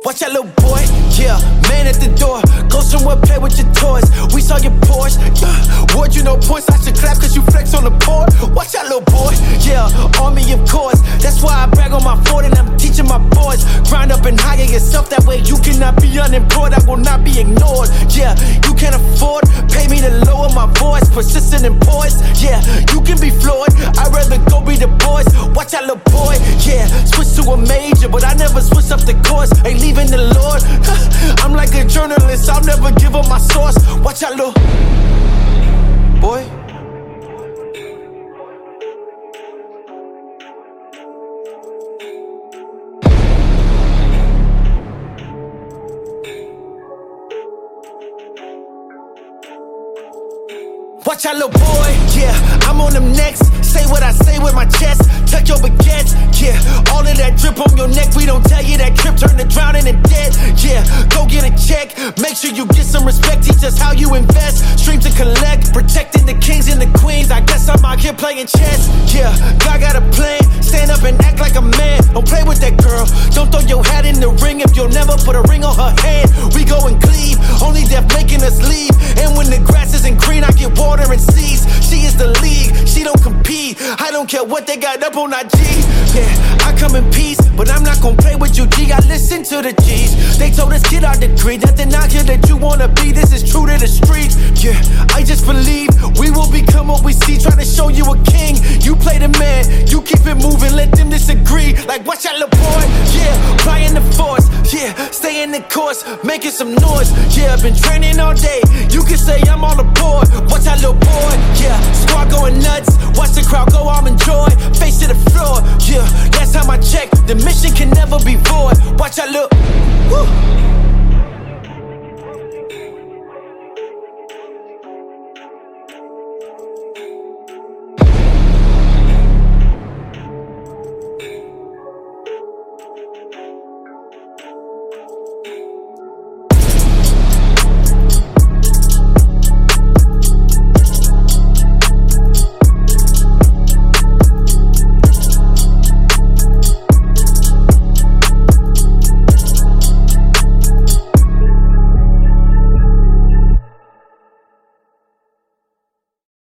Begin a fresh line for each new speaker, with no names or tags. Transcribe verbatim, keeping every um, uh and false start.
Watch out, little boy, yeah, man at the door. Go somewhere, play with your toys. We saw your Porsche, yeah. Ward you no points, I should clap cause you flex on the board. Watch out, little boy, yeah, on me of course. That's why I brag on my fort and I'm teaching my boys. Grind up and hire yourself, that way you cannot be unemployed. I will not be ignored, yeah. You can't afford, pay me to lower my voice. Persistent and poised, yeah. You can be floored, I'd rather go be the boys. Watch out, little boy, yeah. Switch to a major, but I never switch up the course. Ain't leaving the Lord. I'm like a journalist, I'll never give up my source. Watch out, little boy. Watch out, little boy, yeah, I'm on them next. Say what I say with my chest, tuck your baguettes, yeah. All of that drip on your neck, we don't tell you that crib turn to drowning and dead, yeah. Go get a check, make sure you get some respect. Teach us how you invest, stream to collect. Protecting the kings and the queens, I guess I'm out here playing chess, yeah. God got a plan, stand up and act like a man. Don't play with that girl, don't throw your hat in the ring if you'll never put a ring on her hand. We go and cleave, only death making us leave. And when the grass isn't green, I get water and seeds. She is the league, she don't compete. I don't care what they got up on I G. Yeah, I come in peace, but I'm not gon' play with you, G. I listen to the G's. They told us get our degree, nothing out here that you wanna be. This is true to the streets. Yeah, I just believe we will become what we see. Trying to show you a king, you play the man. You keep it moving, let them disagree. Like watch out, little boy. Yeah, flying the force. Yeah, stay in the course, making some noise. Yeah, I've been training all day. You can say I'm all aboard. Watch out, little boy. Yeah, squad going nuts. Watch the crowd go, I'm enjoy. Face to the floor. Yeah, last time I checked, the mission can never be void. Watch out, look. Woo.